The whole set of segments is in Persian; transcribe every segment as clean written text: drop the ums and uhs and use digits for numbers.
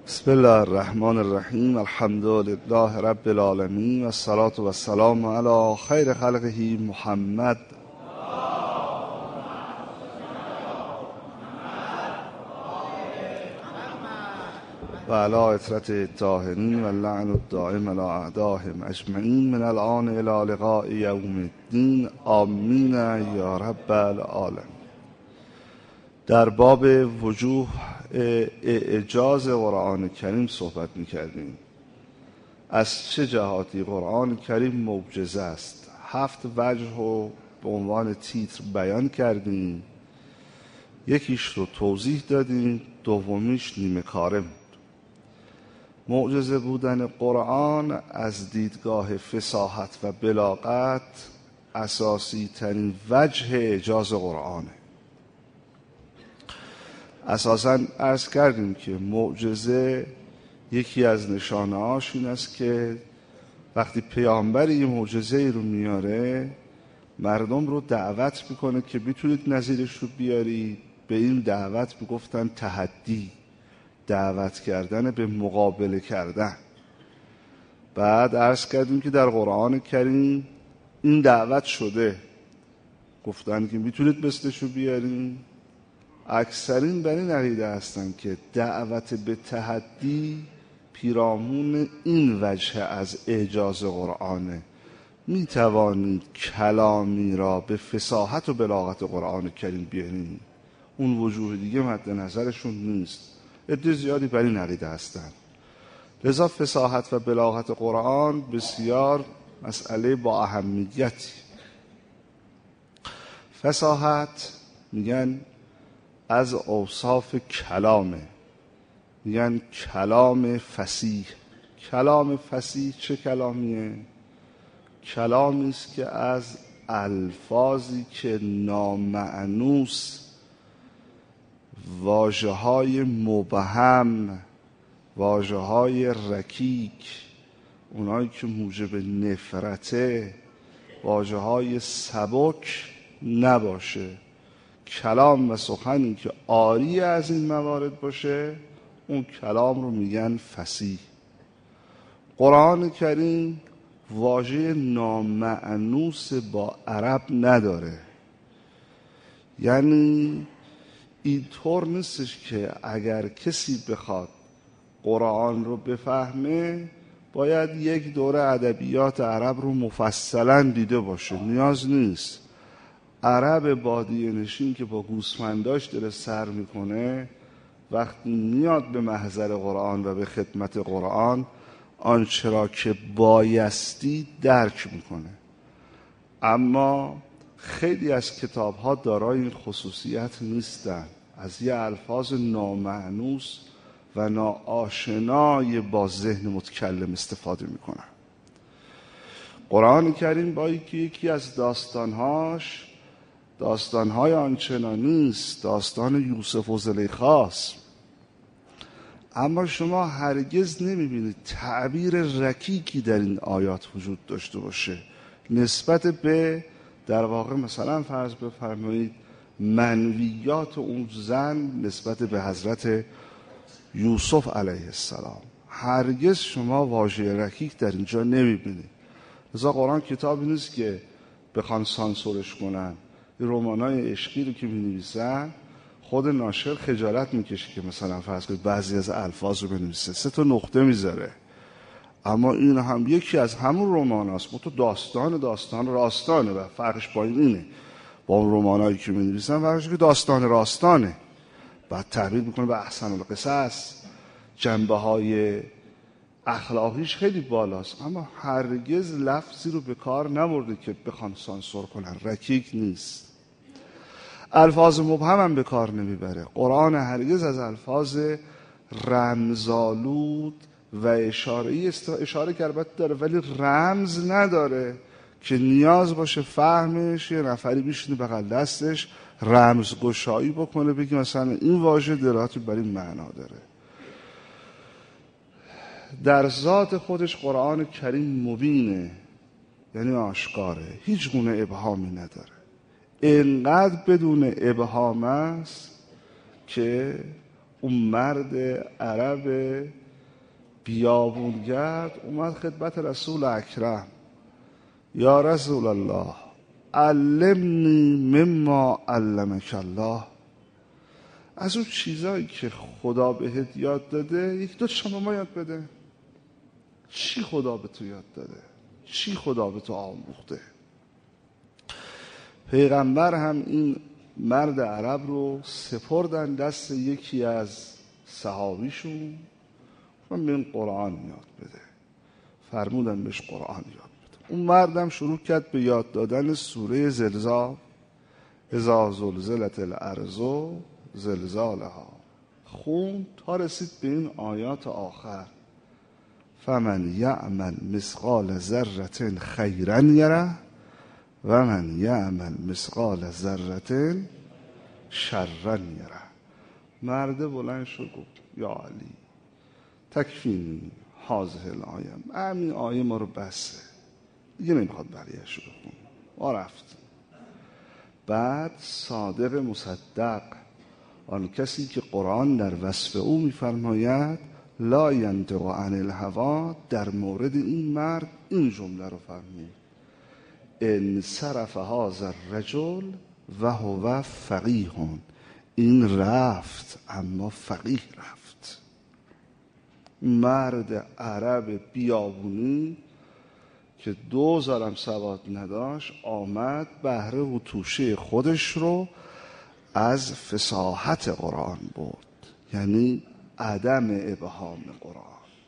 بسم الله الرحمن الرحیم. الحمد لله رب العالمین و الصلاة و السلام علی خیر خلقه محمد و علی اطرت الطاهرین و اللعن الدائم علی اعدائهم اجمعین من الآن الی لقاء یوم الدین. آمین یا رب العالمین. در باب وجوه اعجاز قرآن کریم صحبت می‌کردیم. از چه جهاتی قرآن کریم معجزه است؟ 7 وجه رو به عنوان تیتر بیان کردیم. یکیش رو توضیح دادیم، دومیش نیمه کاره بود. معجزه بودن قرآن از دیدگاه فصاحت و بلاغت اساسی ترین وجه اعجاز قرآنه. اساساً عرض کردیم که معجزه یکی از نشانه‌هاش این است که وقتی پیامبر یه معجزه رو میاره مردم رو دعوت میکنه که بتونید نظیرش رو بیارید. به این دعوت میگفتن تحدی، دعوت کردن به مقابله کردن. بعد عرض کردیم که در قرآن کریم این دعوت شده، گفتن که میتونید مثلش رو بیارید. اکثرین بر این عقیده هستند که دعوت به تحدی پیرامون این وجه از اعجاز قرآنه. می توانید کلامی را به فصاحت و بلاغت قرآن کریم بیارید، اون وجوه دیگه مد نظرشون نیست. عده زیادی بر این عقیده هستند. لذا فصاحت و بلاغت قرآن بسیار مسئله با اهمیتی. فصاحت میگن از اوصاف کلامه، میگن کلام فصیح. کلام فصیح چه کلامیه؟ کلامی است که از الفاظی که نامعنوس، واژه‌های مبهم، واژه‌های رکیک، اونایی که موجب نفرته، واژه‌های سبک نباشه. کلام و سخنی که عاری از این موارد باشه اون کلام رو میگن فصیح. قرآن کریم واژه نامعنوس با عرب نداره. یعنی اینطور نیستش که اگر کسی بخواد قرآن رو بفهمه باید یک دوره ادبیات عرب رو مفصلا دیده باشه. نیاز نیست. عرب بادیه نشین که با گوسفنداش داره سر میکنه، وقتی میاد به محضر قرآن و به خدمت قرآن آنچه را که بایستی درک میکنه. اما خیلی از کتاب ها دارای این خصوصیت نیستن، از یه الفاظ نامعنوس و ناآشنای با ذهن متکلم استفاده میکنن. قرآن کریم با یکی از داستانهای آنچنانی است، داستان یوسف و زلیخاست. اما شما هرگز نمیبینید تعبیر رکیکی در این آیات وجود داشته باشه نسبت به، در واقع مثلا فرض بفرمایید، منویات اون زن نسبت به حضرت یوسف علیه السلام. هرگز شما واژه رکیک در اینجا نمیبینید. لذا قرآن کتابی نیست که بخوان سانسورش کنن. این رمانای عشقی رو که می‌نویسن خود ناشر خجالت میکشه که مثلا فرض کنید بعضی از الفاظ رو بنویسه، 3 تا نقطه میذاره. اما این هم یکی از همون رماناست، تو داستان راستانه و فرقش با اینه. با اون رمانایی که می‌نویسن فرقش که داستان راستانه، بعد تعبیر میکنه به احسن القصص، جنبه‌های اخلاقیش خیلی بالاست، اما هرگز لفظی رو به کار نبرده که بخوان سانسور کنن. رکیک نیست. الفاظ مبهم هم به کار نمیبره. قرآن هرگز از الفاظ رمزآلود و اشاره که البته داره ولی رمز نداره که نیاز باشه فهمش یه نفری بشینه بغل دستش رمزگشایی بکنه بگی مثلا این واژه دلالت بر این معنا داره. در ذات خودش قرآن کریم مبینه، یعنی آشکاره، هیچ گونه ابهامی نداره. اینقدر بدون ابهام است که اون مرد عرب بیابونگرد اومد خدمت رسول اکرم. یا رسول الله علمنی مما علمک الله. از اون چیزایی که خدا بهت یاد داده یک دو شما ما یاد بده. چی خدا به تو یاد داده؟ چی خدا به تو آموخته؟ پیغمبر هم این مرد عرب رو سپردن دست یکی از صحابیشون و من قرآن یاد بده. فرمودن بهش قرآن یاد بده. اون مردم شروع کرد به یاد دادن سوره زلزال. اذا زلزلت الارض زلزالها. خوند تا رسید به این آیات آخر. فمن یعمل مثقال ذره خیرا یره و من یعمل مثقال ذره شرا یره. مرد بلند شد گفت یا علی تکفینی هذه الآیه. همین آیه ما رو بسه، دیگه نمیخواد بقیه‌اش رو بخون. ما رفت. بعد صادق مصدق، آن کسی که قرآن در وصف او میفرماید لا ینطق عن الهوا، در مورد این مرد این جمله رو فرمود: انصرف هذا الرجل و هو فقیه. این رفت اما فقیه رفت. مرد عرب بیابونی که 2000 هم سواد نداشت آمد بهره و توشه خودش رو از فصاحت قرآن برد، یعنی عدم ابهام قرآن.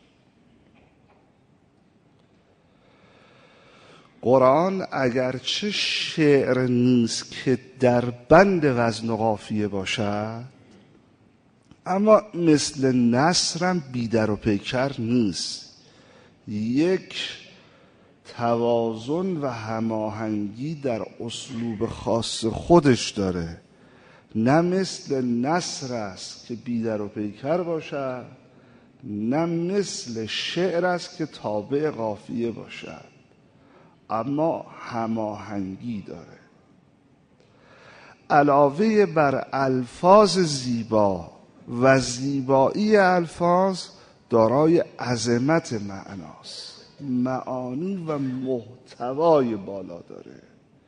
قرآن اگرچه شعر نیست که در بند وزن و قافیه باشد، اما مثل نثرم بیدر و پیکر نیست. یک توازن و هماهنگی در اسلوب خاص خودش داره. نه مثل نثر است که بیدر و پیکر باشد، نه مثل شعر است که تابع قافیه باشد، اما هماهنگی داره. علاوه بر الفاظ زیبا و زیبایی الفاظ دارای عظمت معناست، معانی و محتوای بالا داره.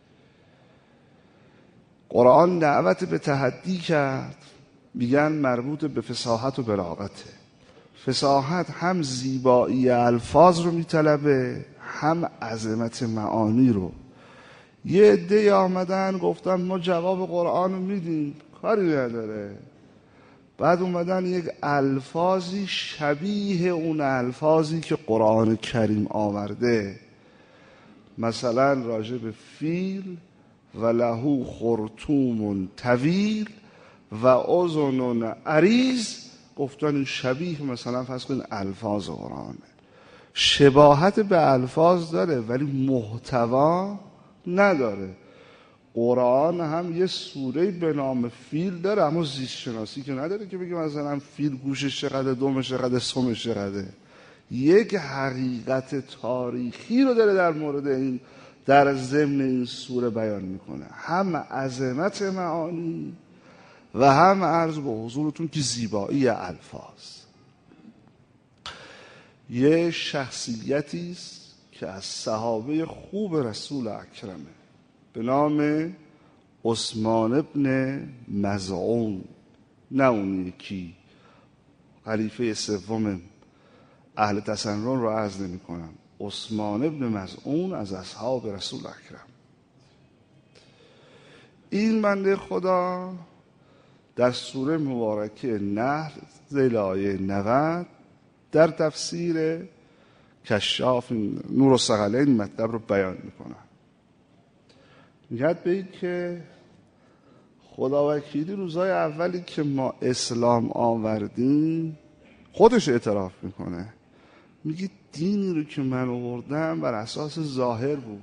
قرآن دعوت به تحدی کرد، میگن مربوط به فصاحت و بلاغته. فصاحت هم زیبایی الفاظ رو میطلبه، هم عظمت معانی رو. یه عده آمدن گفتن ما جواب قرآن رو میدیم، کاری نداره. بعد اومدن یک الفاظی شبیه اون الفاظی که قرآن کریم آورده، مثلا راجع به فیل و لهو خرطوم طویل و اذن عریض، گفتن این شبیه مثلا فرض کنید الفاظ قرآنه. شباهت به الفاظ داره ولی محتوا نداره. قرآن هم یه سوره به نام فیل داره، اما زیست شناسی که نداره که بگه مثلا فیل گوشش چقدر، دمش چقدر، سمش چقدر. یک حقیقت تاریخی رو داره در مورد این، در ضمن این سوره بیان میکنه، هم عظمت معانی و هم عرض به حضورتون که زیبایی الفاظ. یه شخصیتی است که از صحابه خوب رسول اکرمه به نام عثمان ابن مظعون، نه اون یکی خلیفه سوم اهل تسنن رو عرض نمی کنم. عثمان ابن مظعون از اصحاب رسول اکرم. این بنده خدا در سوره مبارکه نحل ذیل آیه 90 در تفسیر کشاف نور الثقلین مطلب رو بیان میکنه. میگه به که خداوکیلی روزای اولی که ما اسلام آوردیم، خودش اعتراف میکنه، میگه دینی رو که من آوردم بر اساس ظاهر بود،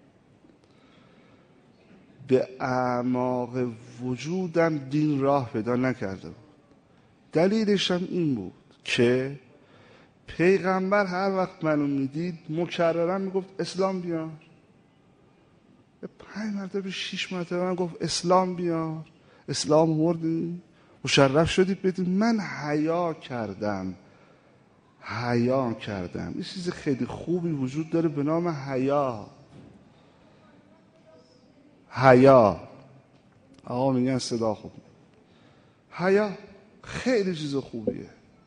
به اعماق وجودم دین راه پیدا نکرده بود. دلیلش هم این بود که پیغمبر هر وقت منو میدید مکررا میگفت اسلام بیار. 5 مرتبه 6 مرتبه من گفت اسلام بیار، اسلام آوردی، مشرف شدید بدید من حیا کردم. یه چیز خیلی خوبی وجود داره به نام حیا. آقا میگن صدا خوب. حیا خیلی چیز خوبیه.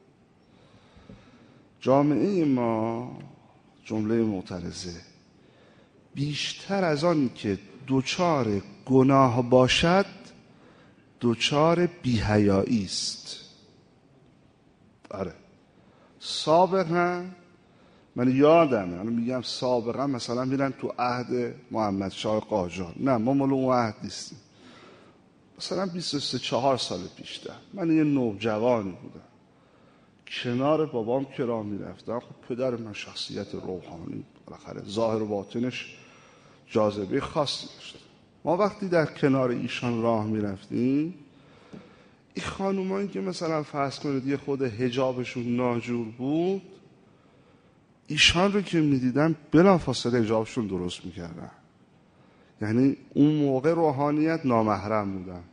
جامعه ما، جمله معترضه، بیشتر از آن که دوچار گناه باشد دوچار بی‌حیایی است. آره سابقا من یادمه، من میگم سابقا مثلا میرن تو عهد محمد شاه قاجار، نه ما مال اون عهد نیستیم، مثلا 23-4 سال پیشتر من یه نوجوانی بودم، کنار بابام که راه میرفتم، خب پدر من شخصیت روحانی، بالاخره ظاهر و باطنش جاذبه خاصی داشت. ما وقتی در کنار ایشان راه میرفتیم، این خانومایی که مثلا فرض کنید یه خود حجابشون ناجور بود، ایشان رو که میدیدن بلافاصله حجابشون درست میکردن. یعنی اون موقع روحانیت نامحرم بودن.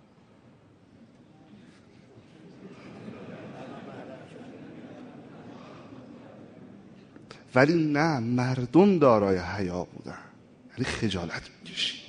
ولی نه، مردم دارای حیا بودن، یعنی خجالت میکشید.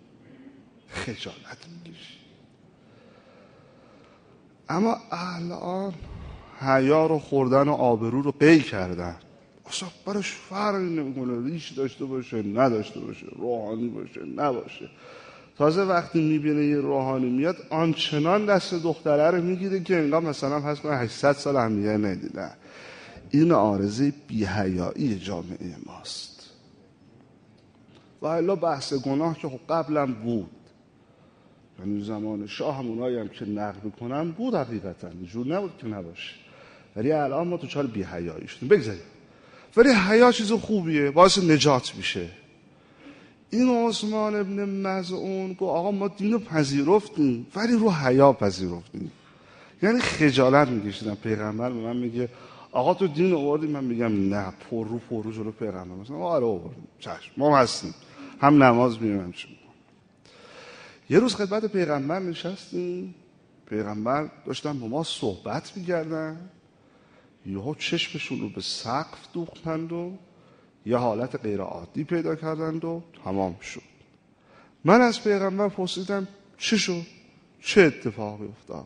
اما الان حیا رو خوردن و آبرو رو قی کردن. اصلا براش فرقی نمیکنه ریش داشته باشه نداشته باشه، روحانی باشه نباشه. تازه وقتی میبینه یه روحانی میاد آنچنان دست دختره رو میگیره که انگار مثلا پس کنه 800 سال هم دیگه ندیدن. این عارضه بی‌حیایی جامعه ماست. و الا بحث گناه که خب قبلا بود، یعنی زمان شاه همونایی هم که نقل میکنن بود، حقیقتا جور نبود که نباشه. ولی الان ما تو چال بی‌حیایی شدیم. بگذاریم. ولی حیا چیز خوبیه، باعث نجات میشه. این عثمان ابن مظعون گفت آقا ما دین رو پذیرفتیم ولی رو حیا پذیرفتیم. یعنی خجالت میکشیدم. پیغمبر به من میگه آقا تو دین آوردی، من میگم نه، پر رو جلو پیغمبر مثلا آره آوردیم، چشم ما هستیم، هم نماز میگیم چی. یه روز خدمت پیغمبر نشستیم، پیغمبر داشتن با ما صحبت میکردن، یهو چشمشون رو به سقف دوختند و یه حالت غیر عادی پیدا کردند و تمام شد. من از پیغمبر پرسیدم چه شد؟ چه اتفاقی افتاد؟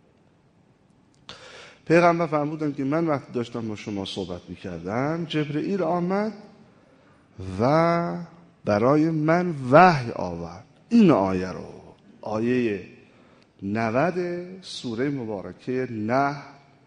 پیغمبر فرمودن که من وقتی داشتم با شما صحبت میکردم جبرئیل آمد و برای من وحی آورد. این آیه رو، آیه 90 سوره مبارکه نحل.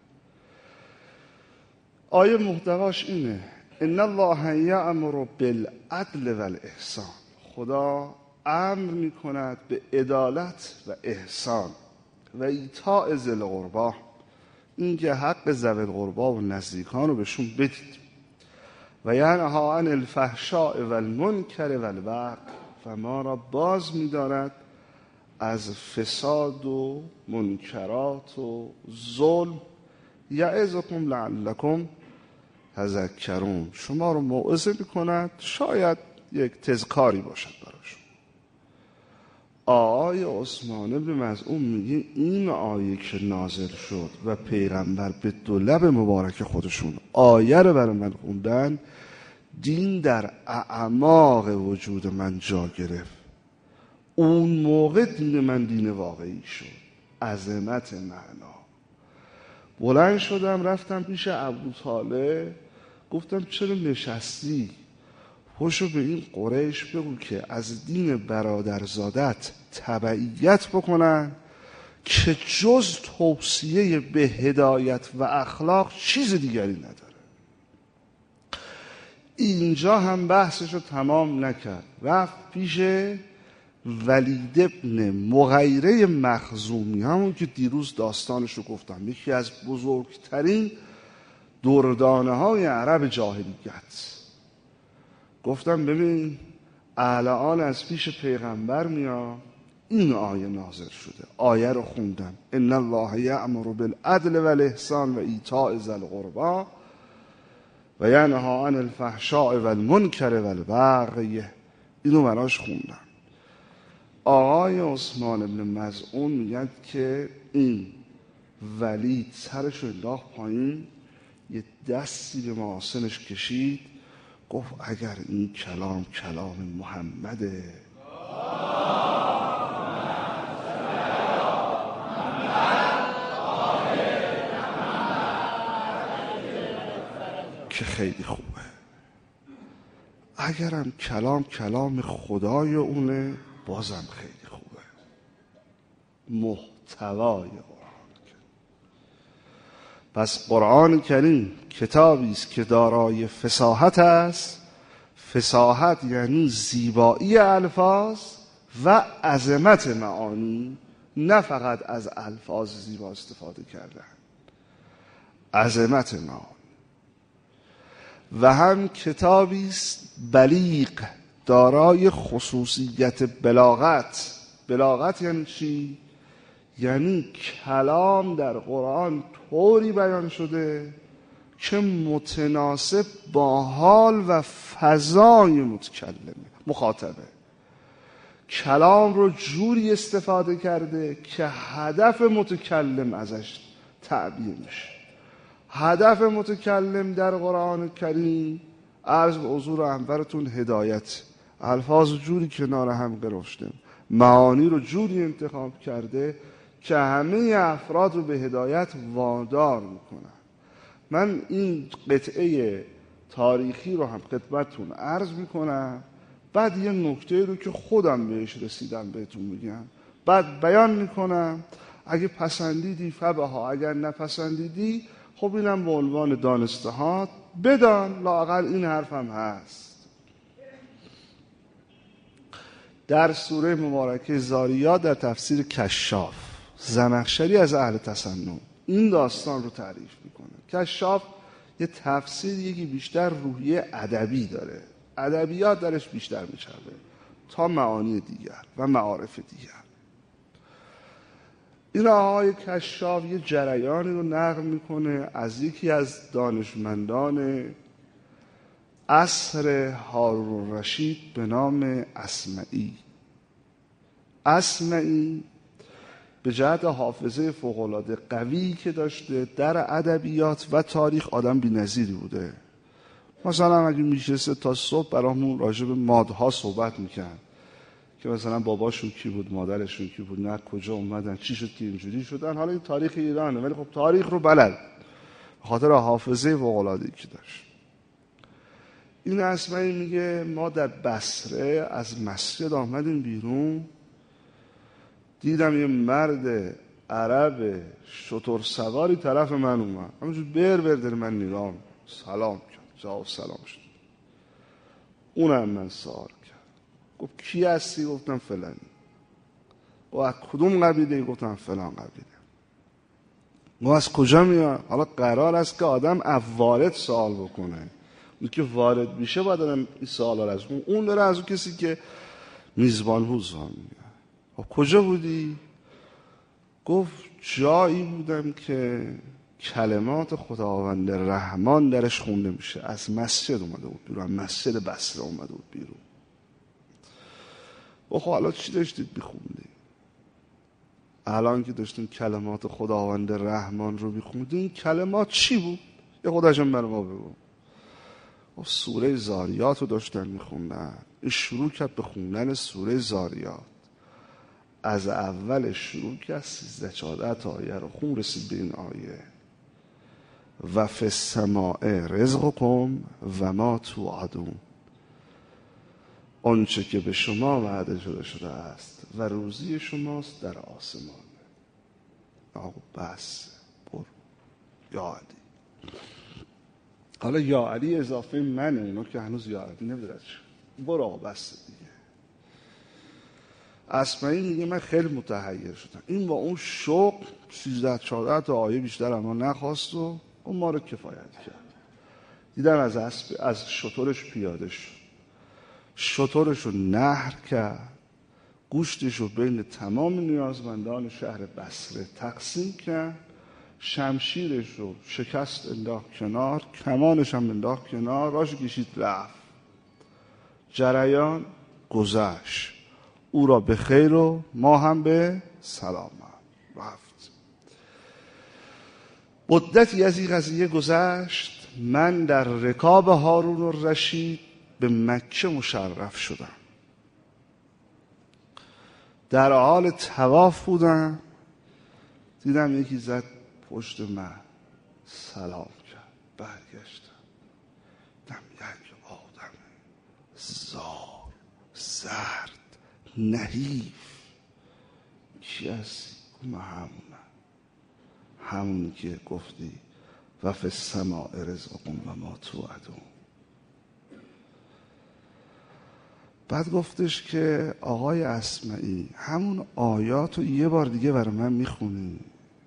آیه محتواش اینه: ان الله یأمر بالعدل والاحسان. خدا امر میکند به عدالت و احسان و ایتاء ذی القربی، اینکه حق ذوی القربی و نزدیکان رو بهشون بدید، و ینهی عن الفحشاء والمنکر والبغی، و ما را باز می‌دارد از فساد و منکرات و ظلم. یعظکم لعلکم تذکرون، شما رو موعظه می‌کند شاید یک تذکاری باشد براشون. آقای عثمان بن مظعون میگه این آیه که نازل شد و پیغمبر به دو لب مبارک خودشون آیه رو برای من خوندن، دین در اعماق وجود من جا گرفت. اون موقع دین من دین واقعی شد، عظمت معنا. بلند شدم رفتم پیش ابوطالب، گفتم چرا نشستی؟ پشو به این قریش بگو که از دین برادرزادت تبعیت بکنن که جز توصیه به هدایت و اخلاق چیز دیگری نداره. اینجا هم بحثشو تمام نکرد، رفت پیش ولید ابن مغیره مخزومی، همون که دیروز داستانشو گفتم، یکی از بزرگترین دردانه های عرب جاهلیت. گفتم ببین الان از پیش پیغمبر میام، این آیه نازل شده. آیه رو خوندم: ان الله یأمر بالعدل والاحسان و ایتاء ذی القربی و ینهی عن الفحشاء والمنکر والبغی. اینو براش خوندم. آقای عثمان بن مظعون میگن که این ولید سرش رو انداخت پایین، یه دستی به محاسنش کشید، گفت اگر این کلام محمده که خیلی خوبه، اگرم کلام خدای اونه بازم خیلی خوبه. محتوای قرآن کریم. پس قرآن کریم کتابی است که دارای فصاحت است. فصاحت یعنی زیبایی الفاظ و عظمت معانی، نه فقط از الفاظ زیبا استفاده کردن، عظمت معانی. و هم کتابی است بلیغ، دارای خصوصیت بلاغت. بلاغت یعنی چی؟ یعنی کلام در قرآن طوری بیان شده که متناسب با حال و فضای مخاطبه. کلام رو جوری استفاده کرده که هدف متکلم ازش تعبیر میشه. هدف متکلم در قرآن کریم، عرض به حضور انورتون، هدایت. الفاظ جوری کنار هم گرفته، معانی رو جوری انتخاب کرده که همه افراد رو به هدایت وادار میکنن. من این قطعه تاریخی رو هم خدمتتون عرض میکنم، بعد یه نکته رو که خودم بهش رسیدم بهتون میگم، بعد بیان میکنم. اگه پسندیدی فبها، اگر نپسندیدی خب اینم به عنوان دانستهات بدان، لااقل این حرفم هست. در سوره مبارکه زاریات در تفسیر کشاف، زمخشری از اهل تسنن این داستان رو تعریف میکنه. کشاف یه تفسیریه که بیشتر روحیه ادبی داره، ادبیات درش بیشتر میچربه تا معانی دیگر و معارف دیگر. این آقای کشاف یه جریانی رو نقل میکنه از یکی از دانشمندان عصر هارون الرشید به نام اصمعی. اصمعی به جهت حافظه فوق‌العاده قوی که داشته در ادبیات و تاریخ آدم بی‌نظیری بوده. مثلا اگه میشسته تا صبح برامون راجع به مادها صحبت میکرد که مثلا باباشون کی بود، مادرشون کی بود، نه کجا اومدن، چی شد که اینجوری شدن. حالا این تاریخ ایرانه، ولی خب تاریخ رو بلد، به خاطر حافظه فوق‌العاده‌ای که داشت. این اصمعی میگه ما در بصره از مسجد آمدیم بیرون، دیدم یه مرد عرب شتر سواری طرف من اومد، همونجور بر داره من نگاه، سلام کرد، جواب سلام شد. اونم من سوال کرد، گفت کی هستی؟ گفتم فلانی. و از کدوم قبیله؟ گفتم فلان قبیله. و از کجا میاد؟ حالا قرار است که آدم وارد سوال بکنه، اون که وارد میشه باید آدم این سوالا رو از اون داره از اون کسی که میزبان بود سوال میگه. کجا بودی؟ گفت جایی بودم که کلمات خداوند رحمان درش خونده میشه. از مسجد اومده بود بیرون، مسجد بصره اومده بود بیرون. خب حالا چی داشتید میخوندید؟ الان که داشتیم کلمات خداوند رحمان رو میخوندیم، کلمات چی بود؟ یه خودشون برای ما بگو. سوره زاریات رو داشتن میخوندن. این شروع کرد به خوندن سوره زاریات، از اول شروع کرد 13-14 آیه رو خون، رسید به این آیه و فی السماء رزقکم و ما توعدون، آنچه که به شما وعده شده است و روزی شماست در آسمان. آقا بس برو یا علی. حالا یا علی اضافه منه، اونا که هنوز یا علی نمیدرد. برو آقا بس دیگه. اصمعی میگه من خیلی متحیر شدم، این با اون شوق 13-14 آیه بیشتر اما نخواست و اون ما رو کفایت کرد. دیدم از شترش پیاده شد، شترش رو نحر کرد، گوشتش رو بین تمام نیازمندان شهر بصره تقسیم کرد، شمشیرش رو شکست انداخت کنار، کمانش هم انداخت کنار، راش کشید رفت. جریان گذشت. او را به خیر و ما هم به سلامت. رفت. مدتی از این قضیه گذشت، من در رکاب هارون الرشید به مکه مشرف شدم. در حال طواف بودم، دیدم یکی زد پشت من، سلام کرد. برگشتم، دیدم یک آدم زار، زرد، نحیف. کی هستی؟ همونی که گفتی و فی السماء رزقکم و ما توعدون. بعد گفتش که آقای اسمعی همون آیات رو یه بار دیگه برای من میخونی؟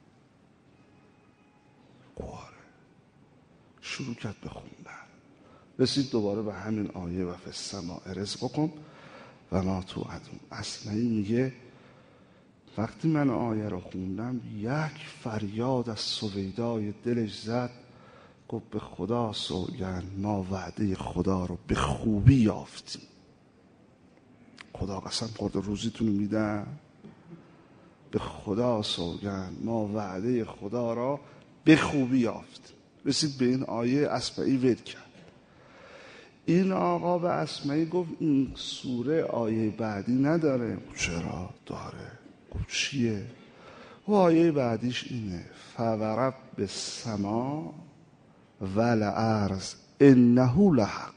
شروع کرد به خوندن، رسید دوباره به همین آیه و فی السماء رزقکم و ما توعدون. اسمعی میگه وقتی من آیه رو خوندم یک فریاد از سویدای دلش زد، گفت به خدا سوگند ما وعده خدا رو به خوبی یافتیم. خدا قسم خورده روزیتون میدم، به خدا سوگند ما وعده خدا را به خوبی یافتیم. رسید به این آیه، اسمعی ول کرد. این آقا به اسمعی گفت این سوره آیه بعدی نداره؟ چرا داره؟ گفت چیه؟ و آیه بعدیش اینه فورب السما والارض انه لحق.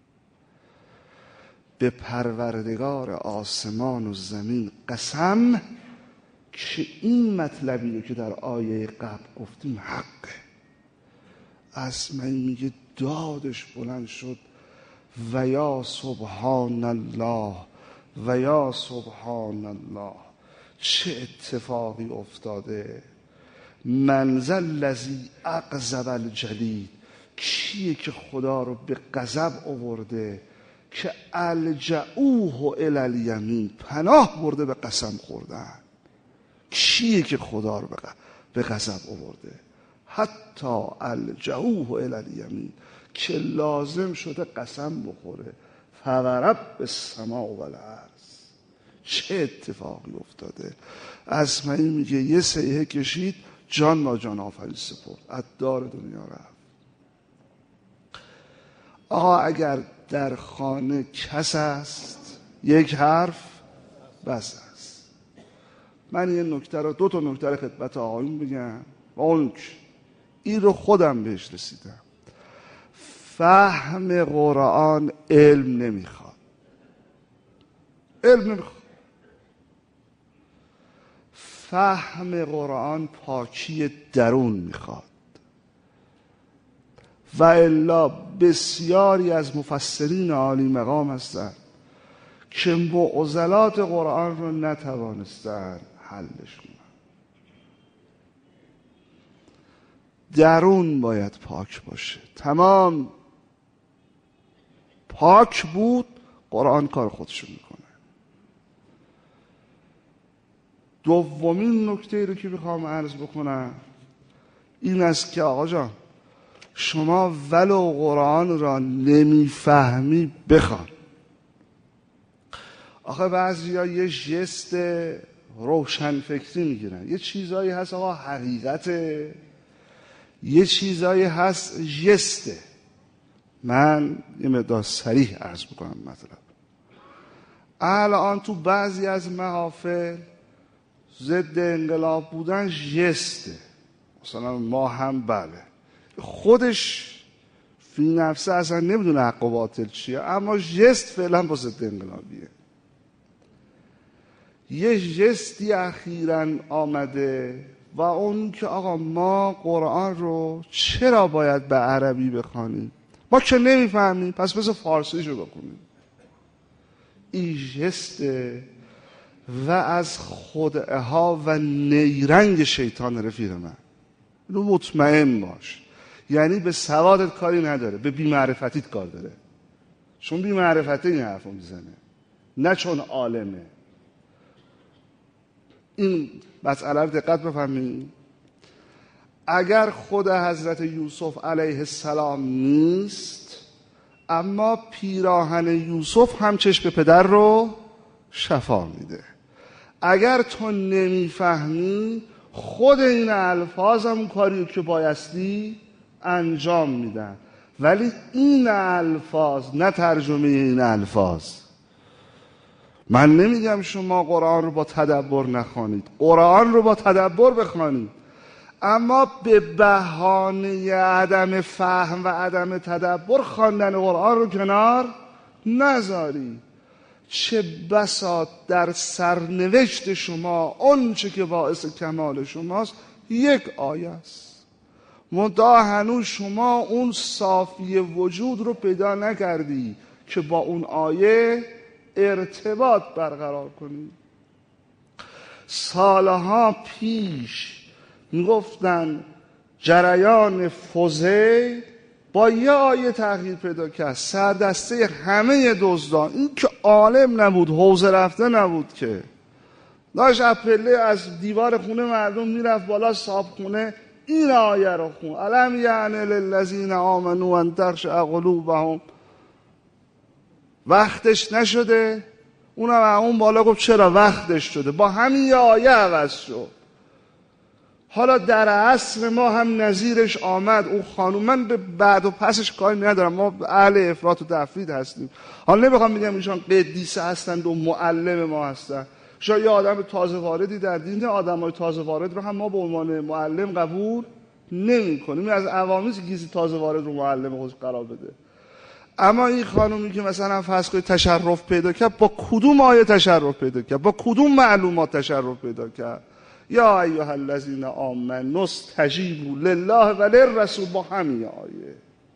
به پروردگار آسمان و زمین قسم که این مطلبی رو که در آیه قبل گفتیم حقه. اسمعی میگه دادش بلند شد و یا سبحان الله و یا سبحان الله، چه اتفاقی افتاده؟ من ذا الذی اغضب الجلید، کیه که خدا رو به غضب آورده؟ که الجؤوه الی الیمین، پناه برده به قسم خوردن. کیه که خدا رو به غضب آورده؟ حتی الجؤوه الی الیمین، که لازم شده قسم بخوره. فورب السماء والارض، چه اتفاقی افتاده؟ اسمعی میگه یه سیحه کشید، جان با جان آفرین سپرد، از دار دنیا رفت. آقا اگر در خانه کس است یک حرف بس است. من یه نکته رو، دو تا نکته رو خدمت آقایون بگم. این رو خودم بهش رسیدم. فهم قرآن علم نمیخواد. علم نمیخواد. فهم قرآن پاکی درون میخواد. و الا بسیاری از مفسرین عالی مقام هستند که معضلات قرآن رو نتوانستن حلش کنن. درون باید پاک باشه. تمام پاک بود، قرآن کار خودشو میکنه. دومین نکته رو که میخوام عرض بکنم این است که آقا جان، شما ولو قرآن را نمیفهمی بخوان. آخه بعضی ها یه جست روشن فکری میگیرن. یه چیزایی هست آقا حقیقته، یه چیزایی هست جسته. من یه مقدار صریح عرض بکنم مطلب. الان تو بعضی از محافل ضد انقلاب بودن جسته. مثلا ما هم بله، خودش فی نفسه اصلا نمیدونه حق و باطل چیه، اما جست فعلا با ضد انقلابیه. یه جستی اخیراً آمده و اون که آقا ما قرآن رو چرا باید به عربی بخوانیم؟ ما که نمیفهمیم، پس بذار فارسیشو بخونیم. این جسته و از خدعه ها و نیرنگ شیطان رفیق من. اینو مطمئن باش. یعنی به سوادت کاری نداره، به بی‌معرفتیت کار داره. چون بی‌معرفتی این حرفو میزنه، نه چون عالمه. این مسئله رو دقت بفهمید. اگر خود حضرت یوسف علیه السلام نیست، اما پیراهن یوسف هم چشم پدر رو شفا میده. اگر تو نمیفهمی، خود این الفاظ هم کاری که بایستی انجام میدن، ولی این الفاظ نه ترجمه این الفاظ. من نمیگم شما قرآن رو با تدبر نخوانید، قرآن رو با تدبر بخوانید، اما به بهانه عدم فهم و عدم تدبر خواندن قرآن رو کنار نذاری. چه بساط در سرنوشت شما آنچه که باعث کمال شماست یک آیه است، منتها هنوز شما اون صافی وجود رو پیدا نکردی که با اون آیه ارتباط برقرار کنی. سالها پیش میگفتن جریان فضیل با یه آیه تغییر پیدا کرد، سردسته همه دزدان. این که عالم نبود، حوزه رفته نبود، که داشت اپله از دیوار خونه مردم میرفت بالا صاحب خونه این آیه رو خون: الم یعن للذین آمنوا ان تخشع قلوبهم. وقتش نشده؟ اونم اون بالا گفت چرا وقتش شده، با همین یه آیه عوض شد. حالا در عصر ما هم نظیرش آمد. اون خانوم، من به بعد و پسش کاری ندارم، ما اهل افراط و تفرید هستیم. حالا نمیخوام بگم ایشان قدیسه هستند و معلم ما هستند. شاید یه آدم تازه واردی در دین، آدمای تازه وارد رو هم ما به عنوان معلم قبول نمی کنیم. از عوامی که کسی تازه وارد رو معلم خودش قرار بده. اما این خانومی که مثلا فرض کنید تشرف پیدا کرد، با کدوم آیه تشرف پیدا کرد؟ با کدوم معلومات تشرف پیدا کرد؟ یا ایها الذین آمنوا استجیبوا لله و للرسول. با همین آیه.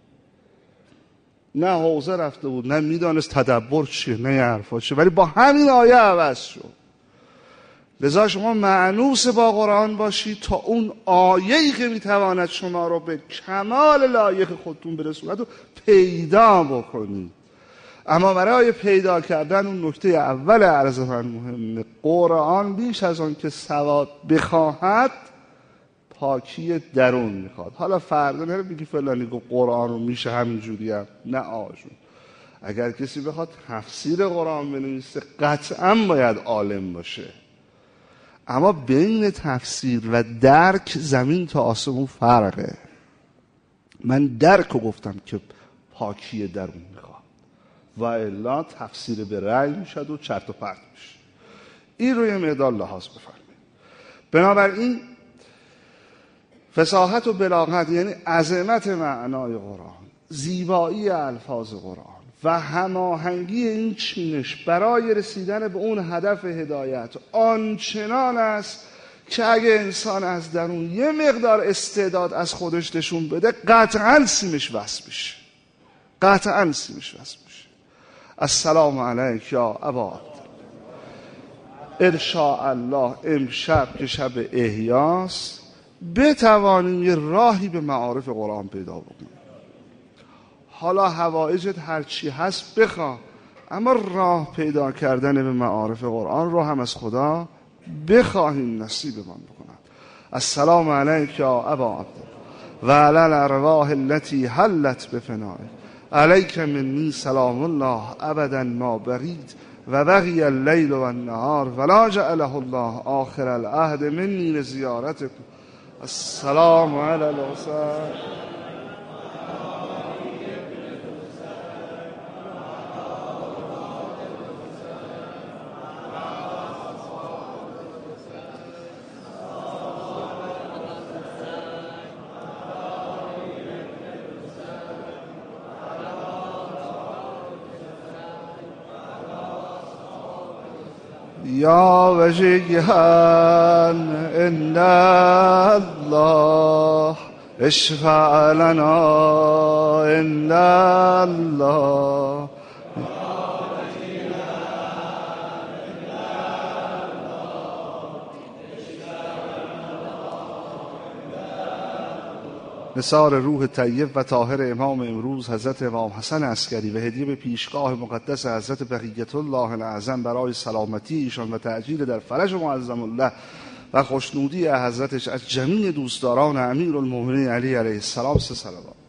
نه حوزه رفته بود، نه میدانست تدبر چیه، نه حرفا چیه، ولی با همین آیه عوض شد. لذا شما مأنوس با قرآن باشید تا اون آیه‌ای که میتواند شما رو به کمال لایق خودتون برسوند رو پیدا بکنید. اما برای پیدا کردن اون نکته اول عرض من مهمه. قرآن بیش از آن که سواد بخواهد، پاکی درون میخواد. حالا فردا نره بگی فلانی گفت قرآن رو میشه همینجوری هم. نه آجون، اگر کسی بخواد تفسیر قرآن بنویسه قطعا باید عالم باشه، اما بین تفسیر و درک زمین تا آسمون فرقه. من درک رو گفتم که پاکی درون میخواد، و الا تفسیر به رأی میشد و چرت و پرت میشه. این روی مقدار لحاظ بفرمایید. بنابراین فصاحت و بلاغت یعنی عظمت معنای قرآن، زیبایی الفاظ قرآن و هماهنگی این چینش برای رسیدن به اون هدف هدایت آنچنان است که اگه انسان از درون یه مقدار استعداد از خودش نشون بده، قطعاً سیمش وصل میشه. قطعاً سیمش وصل میشه. السلام علیک یا ابا عبدالله. ان شاء الله امشب که شب احیاست بتوانیم یه راهی به معارف قرآن پیدا بکنیم. حالا حوائجت هرچی هست بخواه، اما راه پیدا کردن به معارف قرآن رو هم از خدا بخواهیم نصیبمان بکند. السلام علیک یا ابا عبدالله و علی الارواح التي حلت بفنائک. علیک منی سلام الله ابدا ما بقیت و بقی اللیل و النهار ولا جعله الله آخر العهد منی لزیارتکم. السلام علی الحسین. یا وجیها ان الله اشفع لنا ان الله. نثار روح طیب و طاهر امام امروز حضرت امام حسن عسکری و هدیه به پیشگاه مقدس حضرت بقیت الله الاعظم برای سلامتی ایشان و تعجیل در فرج معظم الله و خوشنودی حضرتش از جمیع دوستداران امیرالمؤمنین علی علیه السلام. 3 صلوات.